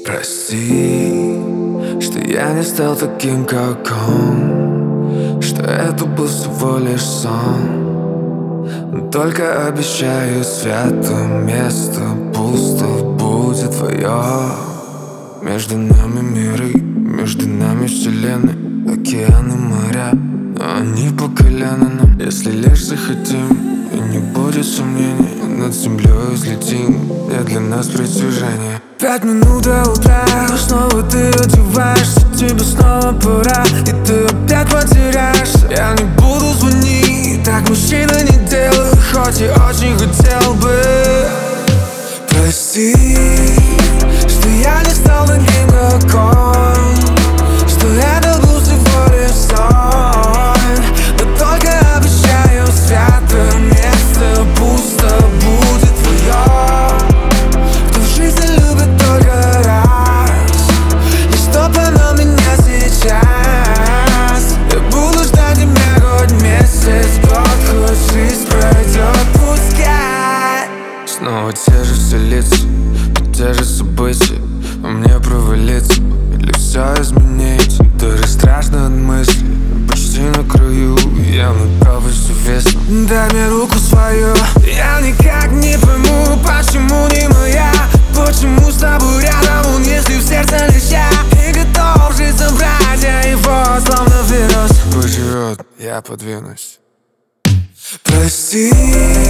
Прости, что я не стал таким, как он, что это был всего лишь сон. Но только обещаю, свято место пусто будет твое. Между нами миры, между нами вселенной, океаны, моря, но они по колено нам. Если лишь захотим, и не будет сомнений, над землей взлетим, нет для нас притяжения. 5 минут до утра, снова ты одеваешься, тебе снова пора, и ты опять потеряешься. Я не буду звонить, так мужчина не делает, хоть и очень хотел бы. Прости, что я не стал таким, как он, что это был всего лишь сон. Но только обещаю, свято место пусто будет твое. Кто в жизни любит только раз, и чтоб оно меня сейчас. Я буду ждать тебя хоть месяц, год, хоть жизнь пройдет, пускай. Снова те же все лица, те же события, а мне провалиться или все изменить. Даже страшно от мысли, почти на краю, я направо все весно. Дай мне руку свою, я никак не пойму, почему не моя. Почему с тобой рядом он, если в сердце лишь я, и готов жить забрать я его, словно вирус. Пусть живет, я подвинусь. Прости,